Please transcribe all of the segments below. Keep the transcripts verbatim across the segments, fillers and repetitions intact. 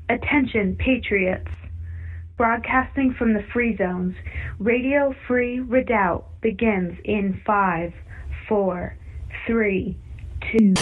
Attention, patriots. Broadcasting from the free zones, Radio Free Redoubt begins in five, four, three, two.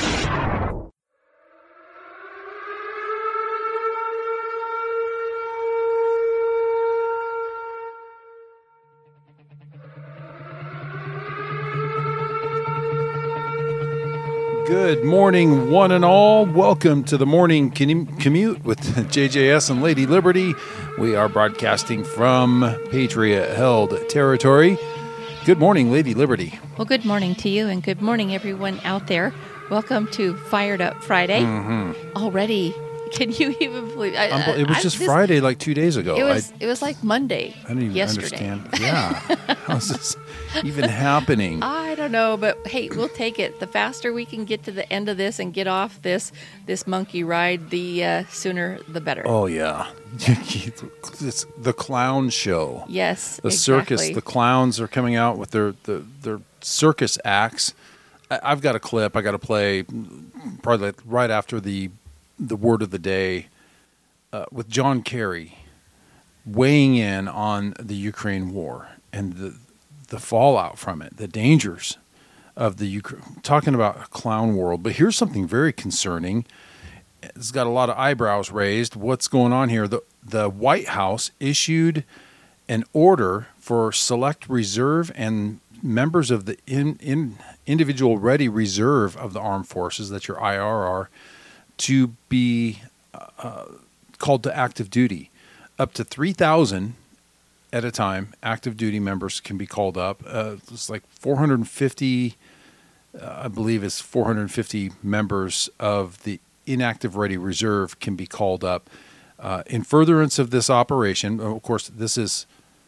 Good morning, one and all. Welcome to the morning commute with J J S and Lady Liberty. We are broadcasting from Patriot-held territory. Good morning, Lady Liberty. Well, good morning to you, and good morning, everyone out there. Welcome to Fired Up Friday. Mm-hmm. Already, can you even believe? I, I, it was I, just this, Friday, like two days ago. It was. I, it was like Monday. I didn't even yesterday. understand. Yeah, how's this even happening? I don't know, but hey, we'll take it. The faster we can get to the end of this and get off this this monkey ride, the uh, sooner the better. Oh yeah, it's the clown show. Yes, the exactly. circus. The clowns are coming out with their their, their circus acts. I, I've got a clip I got to play, probably right after the the word of the day, uh, with John Kerry weighing in on the Ukraine war and the the fallout from it, the dangers of the Ukraine, talking about a clown world. But here's something very concerning. It's got a lot of eyebrows raised. What's going on here? The the White House issued an order for select reserve and members of the in, in individual ready reserve of the armed forces, that's your I R R, to be uh, called to active duty. Up to three thousand at a time, active duty members can be called up. Uh, it's like four hundred fifty, uh, I believe it's four hundred fifty members of the inactive ready reserve can be called up. Uh, in furtherance of this operation, of course, this is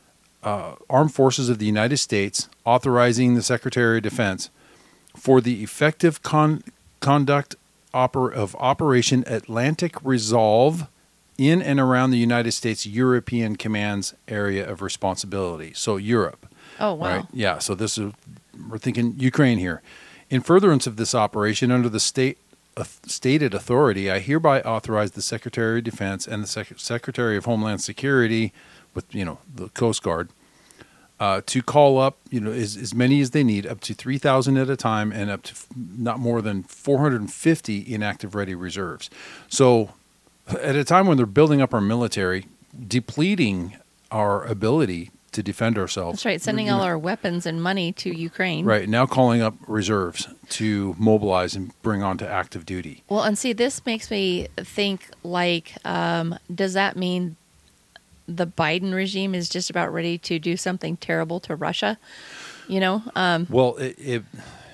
uh, Armed Forces of the United States authorizing the Secretary of Defense for the effective con- conduct oper- of Operation Atlantic Resolve in and around the United States European Command's area of responsibility. So Europe. Oh, wow. Right? Yeah, so this is, we're thinking Ukraine here. In furtherance of this operation, under the state uh, stated authority, I hereby authorize the Secretary of Defense and the Sec- Secretary of Homeland Security, with, you know, the Coast Guard, uh, to call up, you know, as, as many as they need, up to three thousand at a time, and up to f- not more than four hundred fifty inactive ready reserves. So at a time when they're building up our military, depleting our ability to defend ourselves. That's right, sending you know, all our weapons and money to Ukraine. Right, now calling up reserves to mobilize and bring on to active duty. Well, and see, this makes me think, like, um, does that mean the Biden regime is just about ready to do something terrible to Russia? You know? Um, well, it, it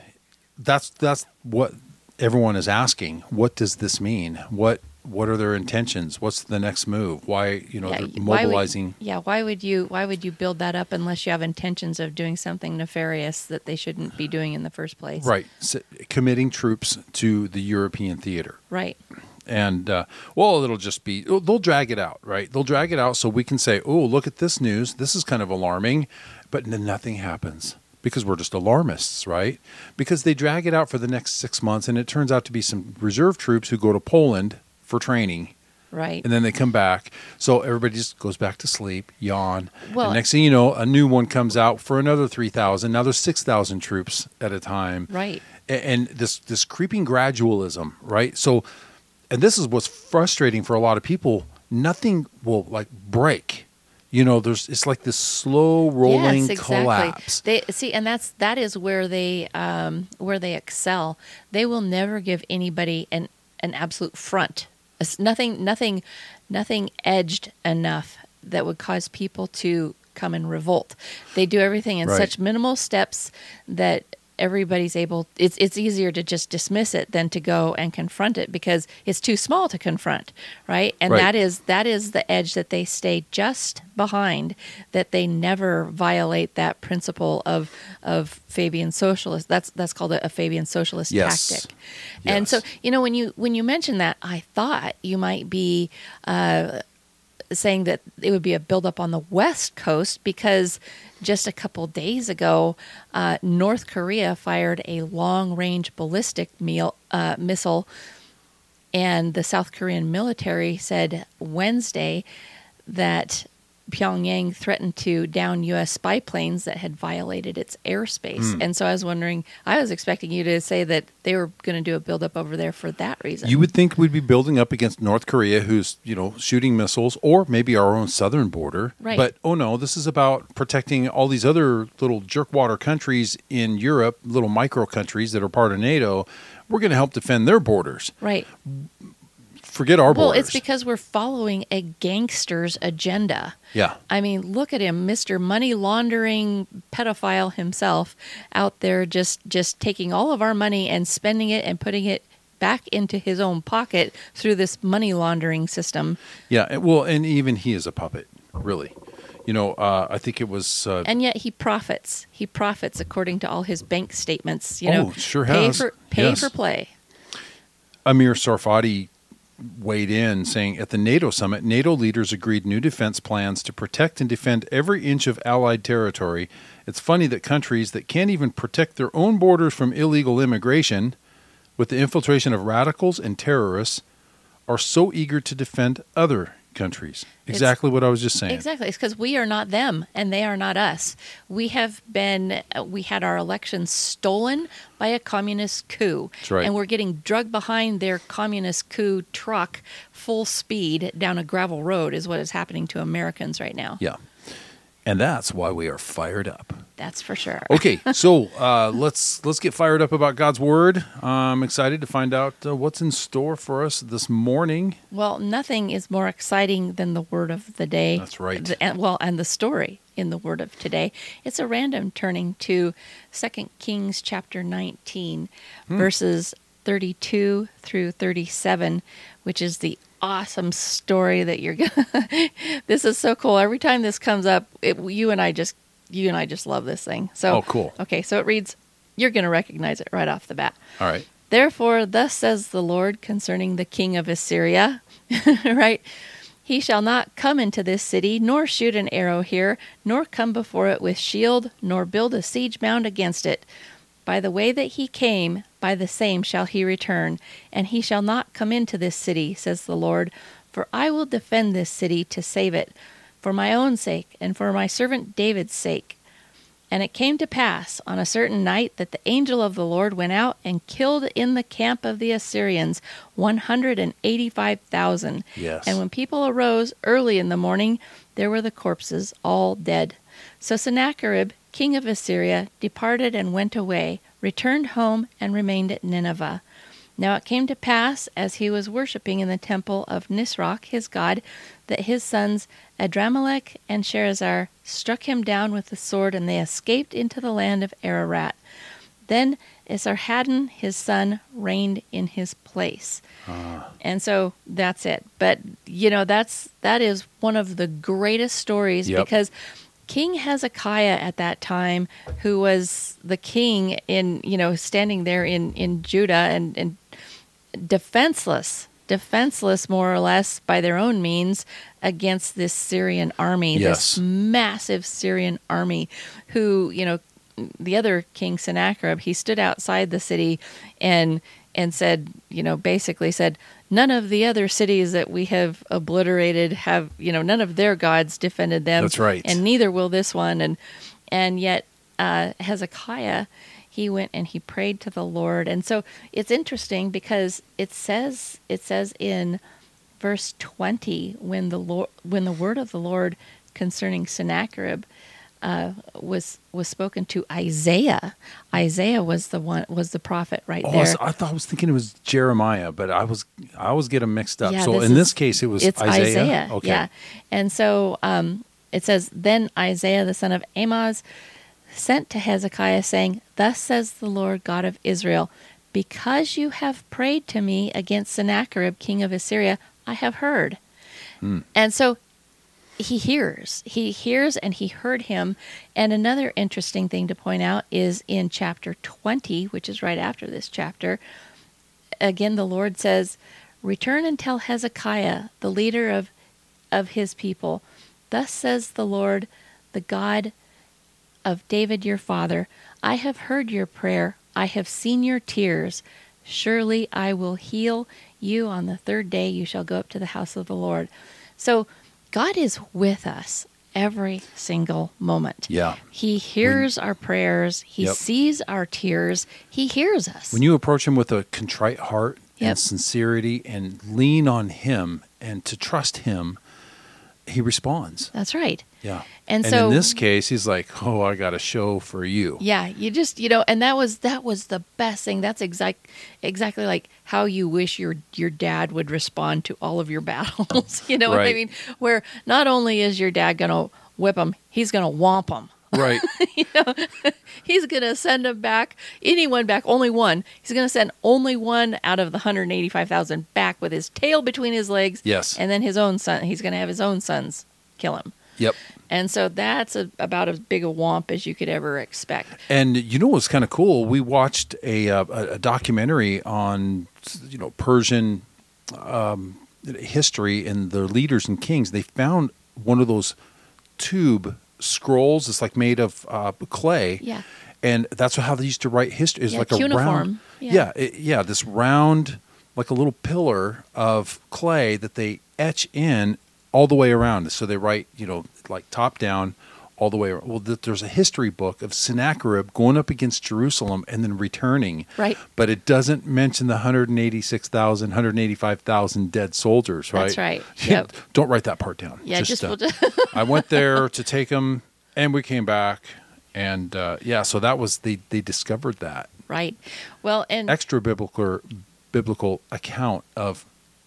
that's that's what everyone is asking. What does this mean? What What are their intentions? What's the next move? Why, you know, yeah, they're why mobilizing? Would, yeah, why would you why would you build that up unless you have intentions of doing something nefarious that they shouldn't be doing in the first place? Right, so, committing troops to the European theater. Right. And, uh, well, it'll just be, they'll drag it out, right? They'll drag it out so we can say, oh, look at this news. This is kind of alarming, but then nothing happens. Because we're just alarmists, right? Because they drag it out for the next six months, and it turns out to be some reserve troops who go to Poland for training. Right. And then they come back. So everybody just goes back to sleep, yawn. Well, and next thing you know, a new one comes out for another three thousand. Now there's six thousand troops at a time. Right. And, and this, this creeping gradualism, right? So, and this is what's frustrating for a lot of people. Nothing will like break. You know, there's it's like this slow rolling yes, exactly. collapse. They see, and that's that is where they um, where they excel. They will never give anybody an an absolute front. It's nothing, nothing, nothing edged enough that would cause people to come and revolt. They do everything in right. such minimal steps that everybody's able, it's it's easier to just dismiss it than to go and confront it because it's too small to confront, right? And right. that is that is the edge that they stay just behind, that they never violate that principle of of Fabian socialist. That's that's called a, a Fabian socialist yes. tactic. And yes. so, you know, when you when you mentioned that, I thought you might be uh, saying that it would be a buildup on the West Coast because just a couple days ago, uh, North Korea fired a long-range ballistic meal, uh, missile And the South Korean military said Wednesday that Pyongyang threatened to down U S spy planes that had violated its airspace. Mm. And so I was wondering, I was expecting you to say that they were going to do a buildup over there for that reason. You would think we'd be building up against North Korea, who's, you know, shooting missiles, or maybe our own southern border. Right. But, oh no, this is about protecting all these other little jerkwater countries in Europe, little micro countries that are part of NATO. We're going to help defend their borders. Right. Forget our Well, borders. it's because we're following a gangster's agenda. Yeah. I mean, look at him, Mister Money Laundering pedophile himself, out there just, just taking all of our money and spending it and putting it back into his own pocket through this money laundering system. Yeah. and- Well, and even he is a puppet, really. You know, uh, I think it was. Uh, And yet he profits. He profits according to all his bank statements. You know, Oh, sure pay has. for pay Yes. for play. Amir Sarfati weighed in, saying, at the NATO summit, NATO leaders agreed new defense plans to protect and defend every inch of Allied territory. It's funny that countries that can't even protect their own borders from illegal immigration, with the infiltration of radicals and terrorists, are so eager to defend other countries. Exactly what I was just saying. Exactly. It's because we are not them and they are not us. We have been, uh, we had our elections stolen by a communist coup. That's right. And we're getting drugged behind their communist coup truck full speed down a gravel road is what is happening to Americans right now. Yeah. And that's why we are fired up. That's for sure. Okay, so uh, let's let's get fired up about God's Word. I'm excited to find out uh, what's in store for us this morning. Well, nothing is more exciting than the word of the day. That's right. The, and, well, and the story in the word of today. It's a random turning to Second Kings chapter nineteen, Hmm. verses thirty-two through thirty-seven, which is the awesome story that you're gonna. This is so cool. Every time this comes up, it, you and I just you and I just love this thing. So, Oh, cool. Okay, so it reads. You're going to recognize it right off the bat. All right. Therefore, thus says the Lord concerning the king of Assyria, right? He shall not come into this city, nor shoot an arrow here, nor come before it with shield, nor build a siege mound against it. By the way that he came, by the same shall he return, and he shall not come into this city, says the Lord. For I will defend this city to save it, for my own sake, and for my servant David's sake. And it came to pass on a certain night that the angel of the Lord went out and killed in the camp of the Assyrians one hundred eighty-five thousand. Yes. And when people arose early in the morning, there were the corpses all dead. So Sennacherib, king of Assyria, departed and went away, returned home, and remained at Nineveh. Now it came to pass, as he was worshipping in the temple of Nisroch, his god, that his sons Adramelech and Sherezer struck him down with the sword, and they escaped into the land of Ararat. Then Esarhaddon, his son, reigned in his place. Ah. And so that's it. But, you know, that's that is one of the greatest stories Yep. because King Hezekiah at that time, who was the king in, you know, standing there in, in Judah and, and defenseless, defenseless more or less by their own means against this Syrian army, Yes. this massive Syrian army who, you know, the other king Sennacherib, he stood outside the city and and said, you know, basically said, none of the other cities that we have obliterated have, you know, none of their gods defended them. That's right. And neither will this one. And and yet uh, Hezekiah, he went and he prayed to the Lord. And so it's interesting because it says it says in verse twenty when the Lord when the word of the Lord concerning Sennacherib uh, was was spoken to Isaiah. Isaiah was the one was the prophet right Oh, there. I thought I was thinking it was Jeremiah, but I was I always get them mixed up. Yeah, so this in is- this case, it was it's Isaiah. Isaiah. Okay. Yeah. And so um, it says, Then Isaiah the son of Amoz sent to Hezekiah, saying, Thus says the Lord God of Israel, because you have prayed to me against Sennacherib, king of Assyria, I have heard. Hmm. And so he hears. He hears and he heard him. And another interesting thing to point out is in chapter twenty, which is right after this chapter, again the Lord says, Return and tell Hezekiah, the leader of, of his people, Thus says the Lord, the God of David your father, I have heard your prayer, I have seen your tears. Surely I will heal You on the third day you shall go up to the house of the Lord. So God is with us every single moment. Yeah. He hears when, our prayers. He yep. sees our tears. He hears us. When you approach him with a contrite heart yep. and sincerity and lean on him and to trust him, he responds. That's right. Yeah. And, and so in this case, he's like, oh, I got a show for you. Yeah. You just, you know, and that was, that was the best thing. That's exact, exactly like how you wish your, your dad would respond to all of your battles. You know right. what I mean? Where not only is your dad going to whip them, he's going to whomp them. Right. you know, he's going to send them back, anyone back, only one. He's going to send only one out of the one hundred eighty-five thousand back with his tail between his legs. Yes. And then his own son, he's going to have his own sons kill him. Yep. And so that's a, about as big a whomp as you could ever expect. And you know what's kind of cool? We watched a, a, a documentary on, you know, Persian um, history and the leaders and kings. They found one of those tube scrolls. It's like made of uh, clay. Yeah. And that's how they used to write history. It's yeah, like a cuneiform. round. Yeah. Yeah, it, yeah. This round, like a little pillar of clay that they etch in all the way around. So they write, you know, like top down, all the way around. Well, th- there's a history book of Sennacherib going up against Jerusalem and then returning. Right. But it doesn't mention the one hundred eighty-six thousand, one hundred eighty-five thousand dead soldiers, right? That's right. Yep. Don't write that part down. Yeah, just, just, uh, we'll just I went there to take them, and we came back. And, uh, yeah, so that was, they, they discovered that. Right. Well, and extra biblical biblical account of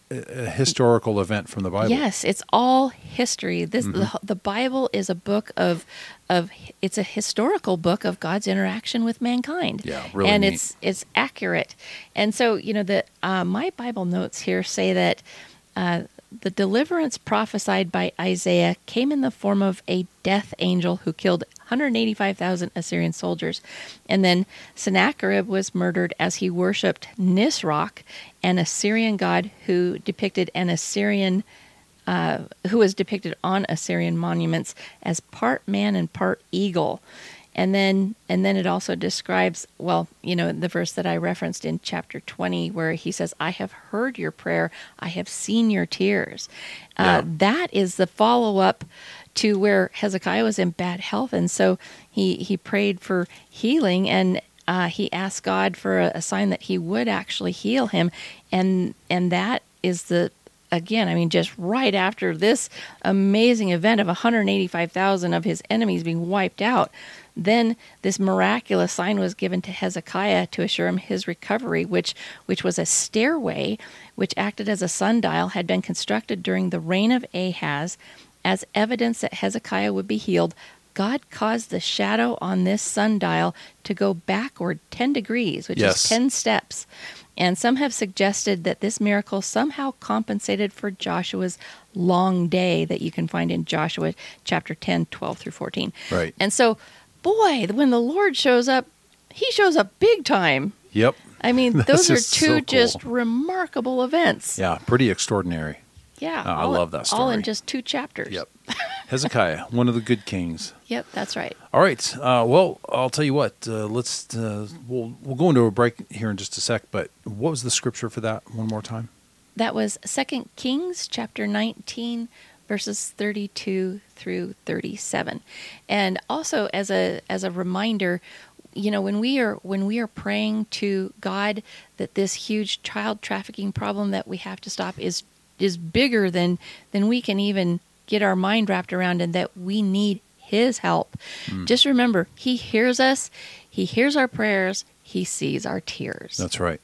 a historical event from the Bible. Yes, it's all history. This Mm-hmm. the, the Bible is a book of of it's a historical book of God's interaction with mankind. Yeah, really and neat. it's it's accurate. And so you know the uh, my Bible notes here say that uh, the deliverance prophesied by Isaiah came in the form of a death angel who killed one hundred eighty-five thousand Assyrian soldiers. And then Sennacherib was murdered as he worshipped Nisroch, an Assyrian god who depicted an Assyrian, uh, who was depicted on Assyrian monuments as part man and part eagle. And then, and then it also describes, well, you know, the verse that I referenced in chapter twenty, where he says, "I have heard your prayer, I have seen your tears." Yeah. Uh, that is the follow-up to where Hezekiah was in bad health, and so he he prayed for healing, and uh, he asked God for a, a sign that He would actually heal him, and and that is the again, I mean, just right after this amazing event of one hundred eighty-five thousand of his enemies being wiped out. Then this miraculous sign was given to Hezekiah to assure him his recovery, which which was a stairway which acted as a sundial, had been constructed during the reign of Ahaz. As evidence that Hezekiah would be healed, God caused the shadow on this sundial to go backward ten degrees, which Yes. is ten steps. And some have suggested that this miracle somehow compensated for Joshua's long day that you can find in Joshua chapter ten, twelve through fourteen. Right. And so, boy, when the Lord shows up, He shows up big time. Yep. I mean, That's those are just two so cool. just remarkable events. Yeah, pretty extraordinary. Yeah. Oh, I all- love that story. All in just two chapters. Yep. Hezekiah, one of the good kings. Yep, that's right. All right. Uh, well, I'll tell you what. Uh, let's uh, we'll we'll go into a break here in just a sec. But what was the scripture for that? One more time. That was Second Kings chapter nineteen, verses thirty-two through thirty-seven. And also as a as a reminder, you know, when we are when we are praying to God that this huge child trafficking problem that we have to stop is is bigger than than we can even get our mind wrapped around, and that we need His help. Mm. Just remember, He hears us, He hears our prayers, He sees our tears. That's right.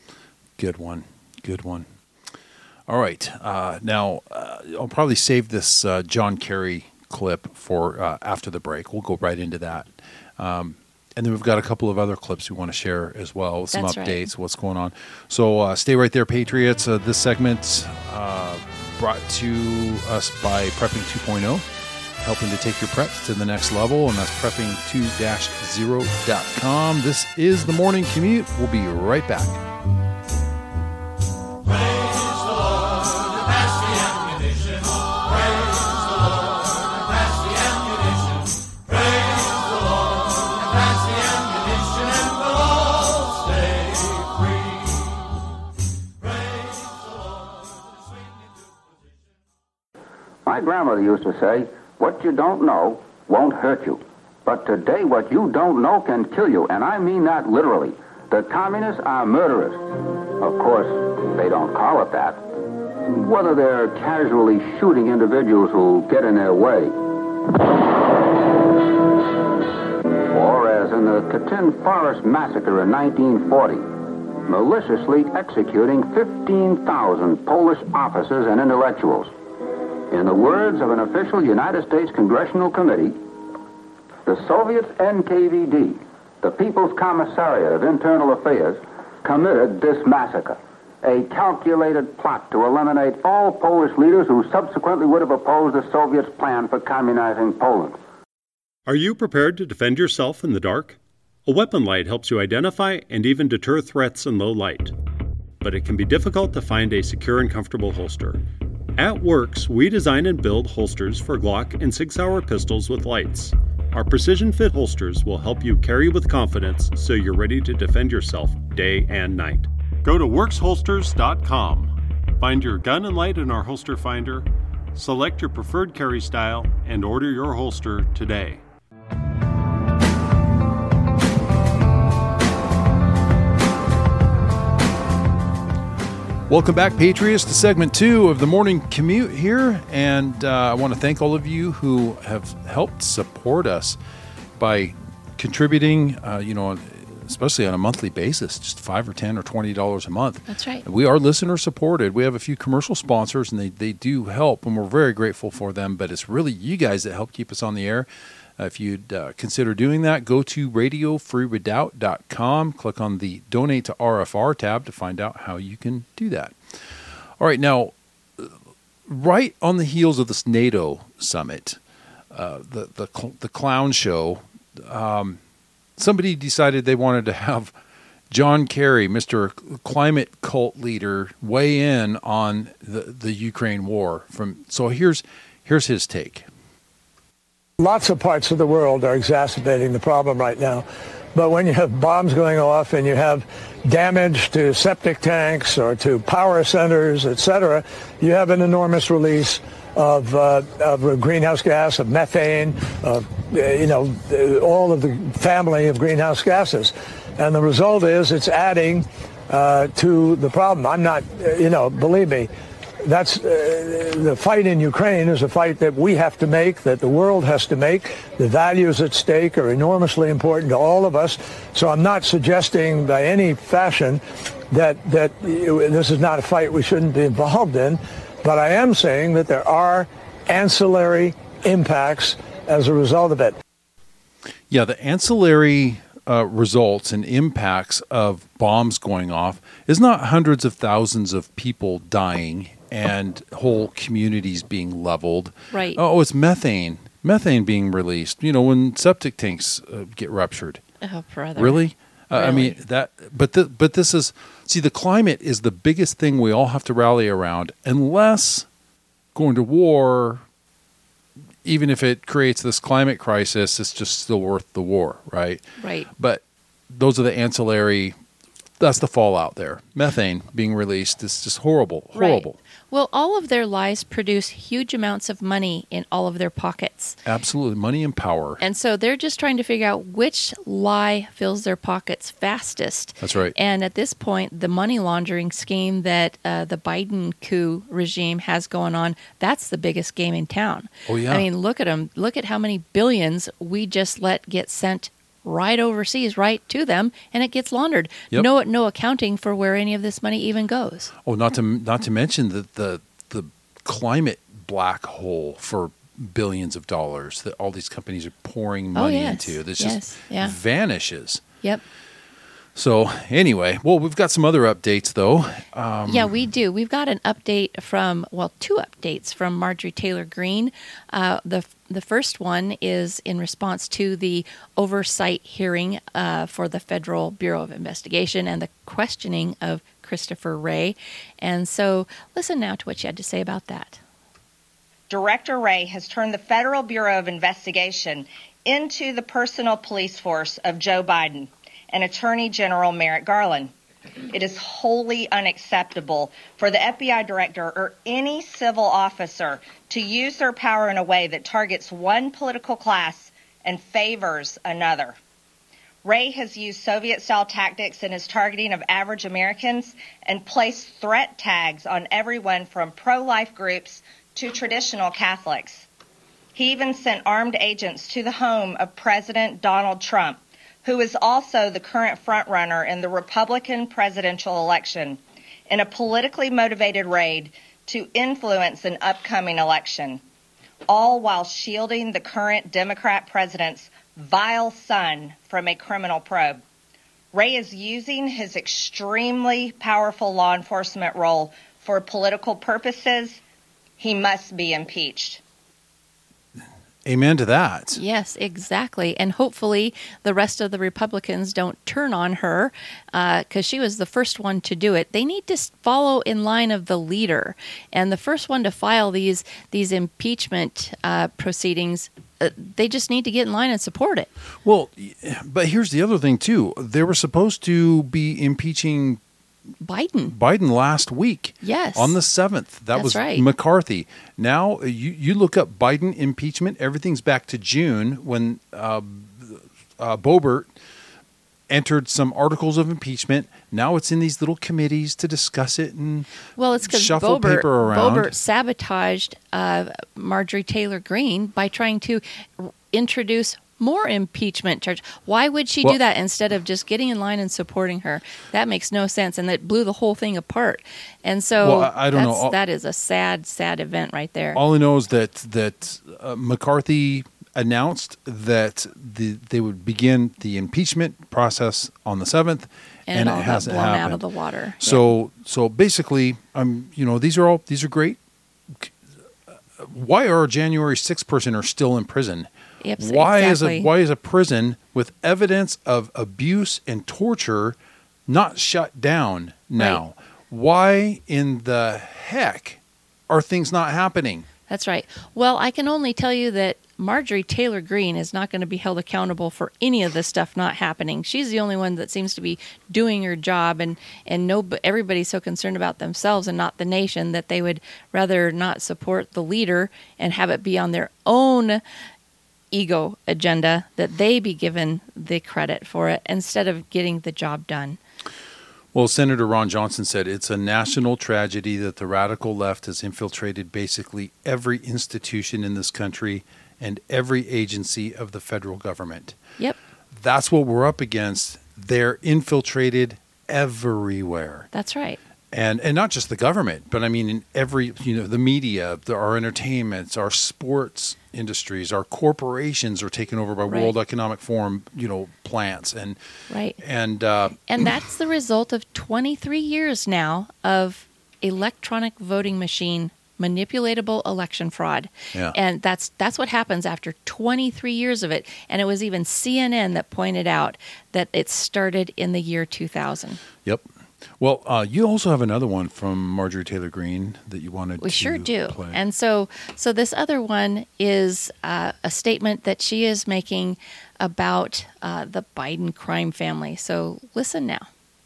Good one. Good one. All right. Uh, now, uh, I'll probably save this uh, John Kerry clip for uh, after the break. We'll go right into that. Um, and then we've got a couple of other clips we want to share as well, some That's updates, right. what's going on. So uh, stay right there, Patriots. Uh, this segment uh, brought to us by Prepping two point oh, helping to take your prep to the next level, and that's prepping two dash zero dot com. This is The Morning Commute. We'll be right back. My grandmother used to say, what you don't know won't hurt you. But today, what you don't know can kill you, and I mean that literally. The communists are murderers. Of course, they don't call it that. Whether they're casually shooting individuals who get in their way, or as in the Katyn Forest Massacre in nineteen forty, maliciously executing fifteen thousand Polish officers and intellectuals. In the words of an official United States Congressional Committee, the Soviets' N K V D, the People's Commissariat of Internal Affairs, committed this massacre, a calculated plot to eliminate all Polish leaders who subsequently would have opposed the Soviets' plan for communizing Poland. Are you prepared to defend yourself in the dark? A weapon light helps you identify and even deter threats in low light. But it can be difficult to find a secure and comfortable holster. At Works, we design and build holsters for Glock and Sig Sauer pistols with lights. Our precision fit holsters will help you carry with confidence so you're ready to defend yourself day and night. Go to works holsters dot com. Find your gun and light in our holster finder, select your preferred carry style, and order your holster today. Welcome back, Patriots, to segment two of the morning commute here. And uh, I want to thank all of you who have helped support us by contributing, uh, you know, especially on a monthly basis, just five or ten or twenty dollars a month. That's right. We are listener supported. We have a few commercial sponsors, and they, they do help, and we're very grateful for them. But it's really you guys that help keep us on the air. Uh, if you'd uh, consider doing that, go to radio free redoubt dot com. Click on the Donate to R F R tab to find out how you can do that. All right, now, right on the heels of this NATO summit, uh, the, the, cl- the clown show, um, somebody decided they wanted to have John Kerry, Mister Climate Cult Leader, weigh in on the, the Ukraine war. From so here's here's his take. Lots of parts of the world are exacerbating the problem right now. But when you have bombs going off and you have damage to septic tanks or to power centers, et cetera, you have an enormous release of, uh, of greenhouse gas, of methane, of, you know, all of the family of greenhouse gases. And the result is it's adding uh, to the problem. I'm not, you know, believe me, That's uh, the fight in Ukraine is a fight that we have to make, that the world has to make. The values at stake are enormously important to all of us. So I'm not suggesting by any fashion that that this is not a fight we shouldn't be involved in, but I am saying that there are ancillary impacts as a result of it. Yeah, the ancillary uh, results and impacts of bombs going off is not hundreds of thousands of people dying and whole communities being leveled. Right. Oh, it's methane. Methane being released. You know, when septic tanks uh, get ruptured. Oh, brother. Really? Uh, really? I mean, that, but the, but this is, see, the climate is the biggest thing we all have to rally around, unless going to war, even if it creates this climate crisis, it's just still worth the war, right? Right. But those are the ancillary, that's the fallout there. Methane being released is just horrible, horrible. Right. Well, all of their lies produce huge amounts of money in all of their pockets. Absolutely. Money and power. And so they're just trying to figure out which lie fills their pockets fastest. That's right. And at this point, the money laundering scheme that uh, the Biden coup regime has going on, that's the biggest game in town. Oh, yeah. I mean, look at them. Look at how many billions we just let get sent right overseas, right to them, and it gets laundered. Yep. No, no accounting for where any of this money even goes. Oh, not to not to mention the the, the climate black hole for billions of dollars that all these companies are pouring money oh, yes. into. That yes. just yeah. vanishes. Yep. So anyway, well, we've got some other updates, though. Um, yeah, we do. We've got an update from, well, two updates from Marjorie Taylor Greene. Uh, the the first one is in response to the oversight hearing uh, for the Federal Bureau of Investigation and the questioning of Christopher Wray. And so listen now to what she had to say about that. Director Wray has turned the Federal Bureau of Investigation into the personal police force of Joe Biden and Attorney General Merrick Garland. It is wholly unacceptable for the F B I director or any civil officer to use their power in a way that targets one political class and favors another. Wray has used Soviet-style tactics in his targeting of average Americans and placed threat tags on everyone from pro-life groups to traditional Catholics. He even sent armed agents to the home of President Donald Trump, who is also the current frontrunner in the Republican presidential election, in a politically motivated raid to influence an upcoming election, all while shielding the current Democrat president's vile son from a criminal probe. Wray is using his extremely powerful law enforcement role for political purposes. He must be impeached. Amen to that. Yes, exactly. And hopefully the rest of the Republicans don't turn on her because uh, she was the first one to do it. They need to follow in line of the leader. And the first one to file these these impeachment uh, proceedings, uh, they just need to get in line and support it. Well, but here's the other thing, too. They were supposed to be impeaching Biden. Biden last week. Yes. On the seventh. That That's was right. McCarthy. Now, you, you look up Biden impeachment, everything's back to June when uh, uh, Boebert entered some articles of impeachment. Now it's in these little committees to discuss it and well, it's because shuffle Boebert, paper around. Boebert sabotaged uh, Marjorie Taylor Greene by trying to r- introduce more impeachment charge. Why would she well, do that instead of just getting in line and supporting her? That makes no sense, and that blew the whole thing apart. And so well, I, I don't that's, know. All, that is a sad, sad event right there. All I know is that that uh, McCarthy announced that the they would begin the impeachment process on the seventh, and, and it, all it hasn't got blown happened. out of the water. So yeah. so basically, um, you know, these are all these are great. Why are a January sixth person are still in prison? Yep, why exactly. is a why is a prison with evidence of abuse and torture not shut down now? Right. Why in the heck are things not happening? That's right. Well, I can only tell you that Marjorie Taylor Greene is not going to be held accountable for any of this stuff not happening. She's the only one that seems to be doing her job, and and no, everybody's so concerned about themselves and not the nation that they would rather not support the leader and have it be on their own ego agenda that they be given the credit for it instead of getting the job done. Well, Senator Ron Johnson said it's a national tragedy that the radical left has infiltrated basically every institution in this country and every agency of the federal government. Yep. That's what we're up against. They're infiltrated everywhere. That's right. And and not just the government, but I mean in every, you know, the media, the, our entertainments, our sports industries, our corporations are taken over by right. World Economic Forum, you know, plants and right. And uh, and that's the result of twenty-three years now of electronic voting machine manipulatable election fraud. Yeah. And that's that's what happens after twenty-three years of it. And it was even C N N that pointed out that it started in the year two thousand. Yep. Well, uh, you also have another one from Marjorie Taylor Greene that you wanted we to sure do. play. And so so this other one is uh, a statement that she is making about uh, the Biden crime family. So listen now.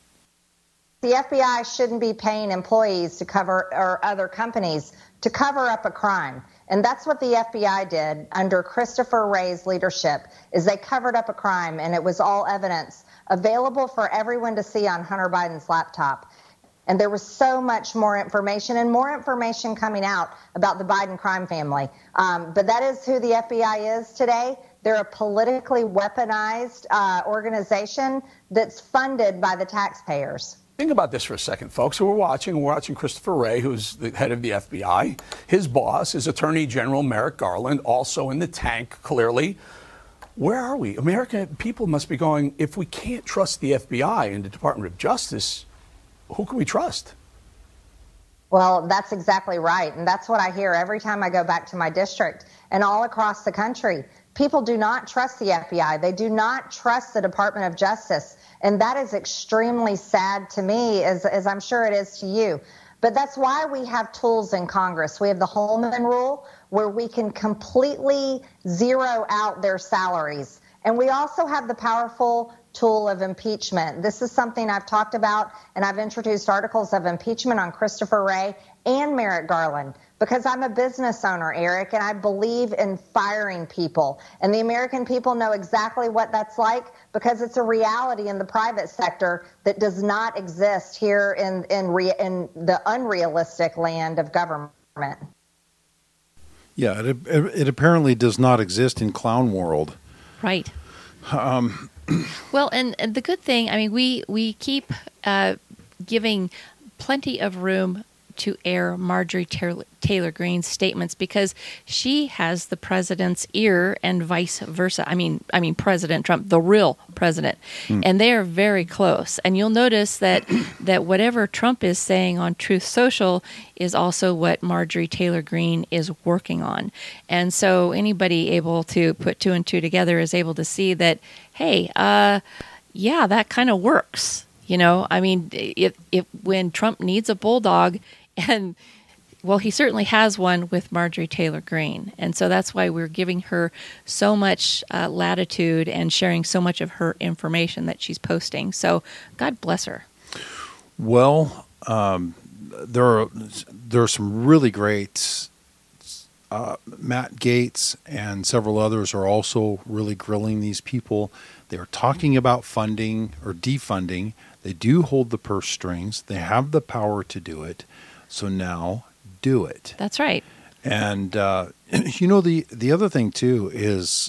The F B I shouldn't be paying employees to cover, or other companies, to cover up a crime. And that's what the F B I did under Christopher Wray's leadership, is they covered up a crime, and it was all evidence available for everyone to see on Hunter Biden's laptop. And there was so much more information and more information coming out about the Biden crime family. Um, but that is who the F B I is today. They're a politically weaponized uh, organization that's funded by the taxpayers. Think about this for a second, folks. So we're watching, we're watching Christopher Wray, who's the head of the F B I. His boss is Attorney General Merrick Garland, also in the tank, clearly. Where are we? American people must be going, if we can't trust the F B I and the Department of Justice, who can we trust? Well, that's exactly right. And that's what I hear every time I go back to my district and all across the country. People do not trust the F B I. They do not trust the Department of Justice. And that is extremely sad to me, as, as I'm sure it is to you. But that's why we have tools in Congress. We have the Holman Rule, where we can completely zero out their salaries. And we also have the powerful tool of impeachment. This is something I've talked about, and I've introduced articles of impeachment on Christopher Wray and Merrick Garland because I'm a business owner, Eric, and I believe in firing people. And the American people know exactly what that's like because it's a reality in the private sector that does not exist here in, in, re, in the unrealistic land of government. Yeah, it, it apparently does not exist in clown world. Right. Um, well, and, and the good thing, I mean, we, we keep uh, giving plenty of room to air Marjorie Taylor, Taylor Greene's statements because she has the president's ear and vice versa. I mean, I mean, President Trump, the real president, mm. and they are very close. And you'll notice that that whatever Trump is saying on Truth Social is also what Marjorie Taylor Greene is working on. And so anybody able to put two and two together is able to see that, hey, uh, yeah, that kind of works. You know, I mean, if, if when Trump needs a bulldog, and well, he certainly has one with Marjorie Taylor Greene. And so that's why we're giving her so much uh, latitude and sharing so much of her information that she's posting. So God bless her. Well, um, there are there are some really great uh, Matt Gaetz and several others are also really grilling these people. They are talking about funding or defunding. They do hold the purse strings. They have the power to do it. So now do it. That's right. And, uh, you know, the, the other thing, too, is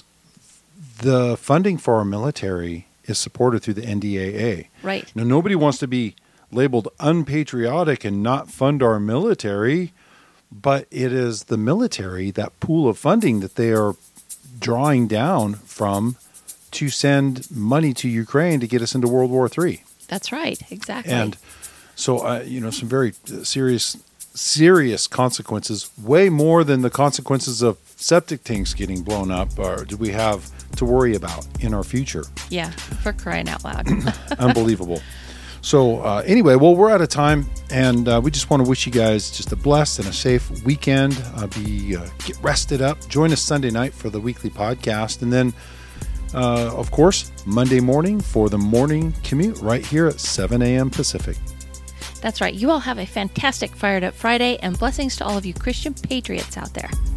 the funding for our military is supported through the N D A A. Right. Now, nobody wants to be labeled unpatriotic and not fund our military, but it is the military, that pool of funding that they are drawing down from to send money to Ukraine to get us into World War Three. That's right. Exactly. And so, uh, you know, some very serious, serious consequences, way more than the consequences of septic tanks getting blown up, or do we have to worry about in our future? Yeah, for crying out loud. Unbelievable. So uh, anyway, well, we're out of time, and uh, we just want to wish you guys just a blessed and a safe weekend. Uh, be uh, get rested up. Join us Sunday night for the weekly podcast, and then, uh, of course, Monday morning for the morning commute right here at seven a.m. Pacific. That's right. You all have a fantastic Fired Up Friday, and blessings to all of you Christian patriots out there.